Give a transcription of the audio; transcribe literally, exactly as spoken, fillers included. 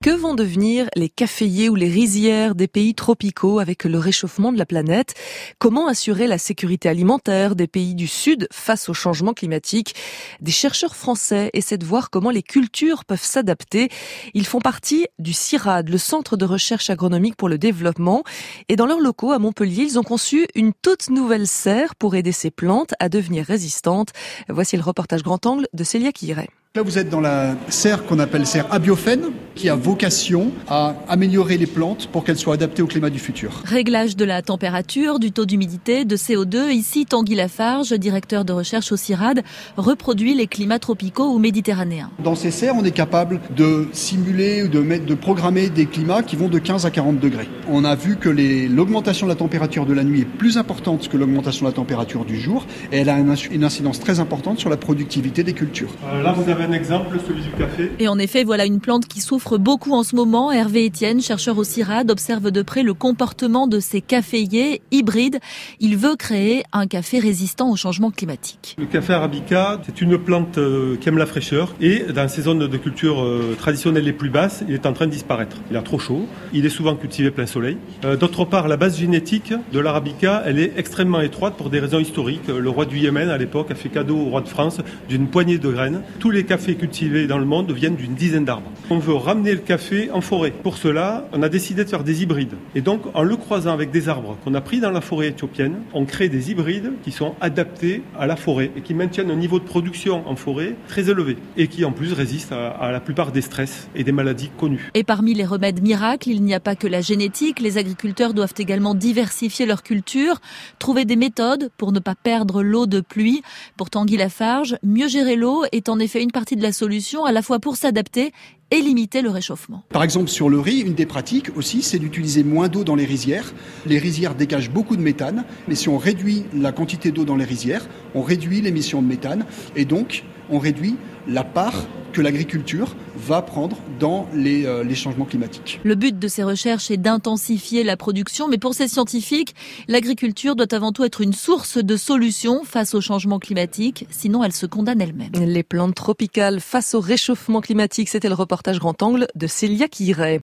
Que vont devenir les caféiers ou les rizières des pays tropicaux avec le réchauffement de la planète? Comment assurer la sécurité alimentaire des pays du Sud face au changement climatique? Des chercheurs français essaient de voir comment les cultures peuvent s'adapter. Ils font partie du CIRAD, le Centre de recherche agronomique pour le développement. Et dans leurs locaux à Montpellier, ils ont conçu une toute nouvelle serre pour aider ces plantes à devenir résistantes. Voici le reportage grand angle de Célia Quilleret. Là, vous êtes dans la serre qu'on appelle serre abiophène, qui a vocation à améliorer les plantes pour qu'elles soient adaptées au climat du futur. Réglage de la température, du taux d'humidité, de C O deux. Ici, Tanguy Lafarge, directeur de recherche au CIRAD, reproduit les climats tropicaux ou méditerranéens. Dans ces serres, on est capable de simuler ou de, mettre, de programmer des climats qui vont de quinze à quarante degrés. On a vu que les, l'augmentation de la température de la nuit est plus importante que l'augmentation de la température du jour, et elle a une incidence très importante sur la productivité des cultures. Euh, là, vous avez un exemple, celui du café. Et en effet, voilà une plante qui souffre beaucoup en ce moment. Hervé Etienne, chercheur au CIRAD, observe de près le comportement de ces caféiers hybrides. Il veut créer un café résistant au changement climatique. Le café arabica, c'est une plante qui aime la fraîcheur et dans ces zones de culture traditionnelles les plus basses, il est en train de disparaître. Il a trop chaud, il est souvent cultivé plein soleil. D'autre part, la base génétique de l'arabica, elle est extrêmement étroite pour des raisons historiques. Le roi du Yémen, à l'époque, a fait cadeau au roi de France d'une poignée de graines. Tous les cafés cultivés dans le monde viennent d'une dizaine d'arbres. On veut ramener le café en forêt. Pour cela, on a décidé de faire des hybrides. Et donc, en le croisant avec des arbres qu'on a pris dans la forêt éthiopienne, on crée des hybrides qui sont adaptés à la forêt et qui maintiennent un niveau de production en forêt très élevé et qui, en plus, résistent à, à la plupart des stress et des maladies connues. Et parmi les remèdes miracles, il n'y a pas que la génétique. Les agriculteurs doivent également diversifier leur culture, trouver des méthodes pour ne pas perdre l'eau de pluie. Pour Tanguy Lafarge, mieux gérer l'eau est en effet une partie de la solution, à la fois pour s'adapter et limiter le réchauffement. Par exemple, sur le riz, une des pratiques aussi, c'est d'utiliser moins d'eau dans les rizières. Les rizières dégagent beaucoup de méthane, mais si on réduit la quantité d'eau dans les rizières, on réduit l'émission de méthane et donc on réduit la part que l'agriculture va prendre dans les, euh, les changements climatiques. Le but de ces recherches est d'intensifier la production, mais pour ces scientifiques, l'agriculture doit avant tout être une source de solutions face au changement climatique, sinon elle se condamne elle-même. Les plantes tropicales face au réchauffement climatique, c'était le reportage grand angle de Célia Quilleret.